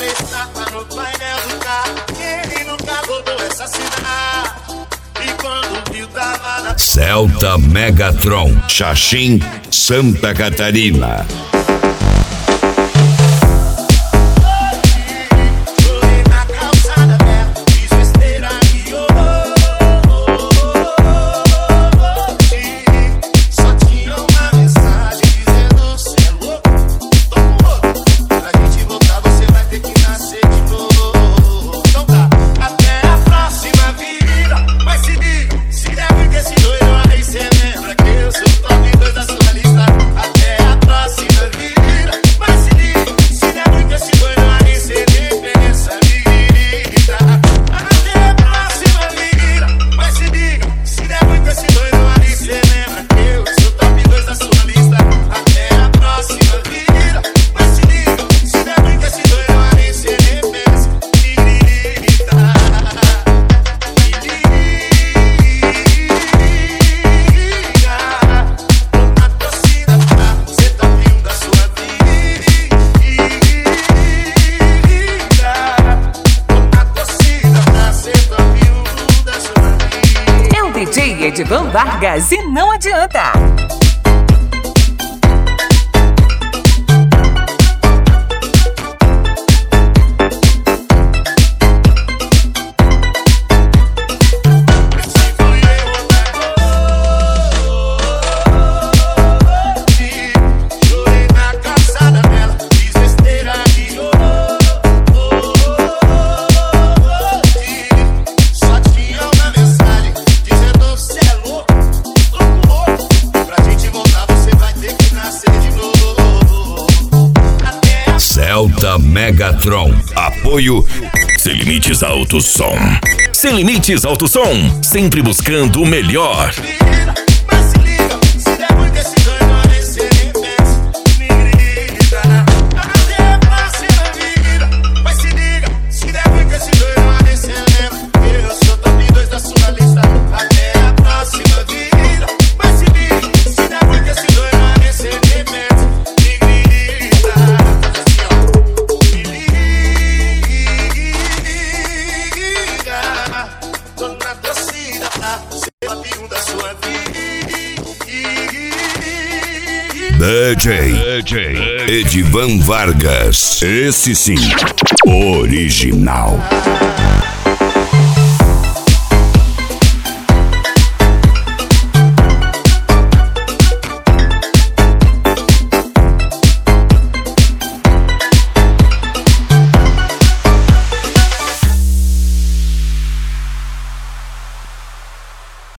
estátua no painel do carro. Ele nunca rodou essa cidade. E quando viu tava na Celta Megatron, Xaxim, Santa Catarina. Edivan Vargas e não adianta. Celta Megatron. Apoio Sem Limites Alto Som. Sem Limites Alto Som, sempre buscando o melhor. DJ Edivan Vargas. Esse sim, original.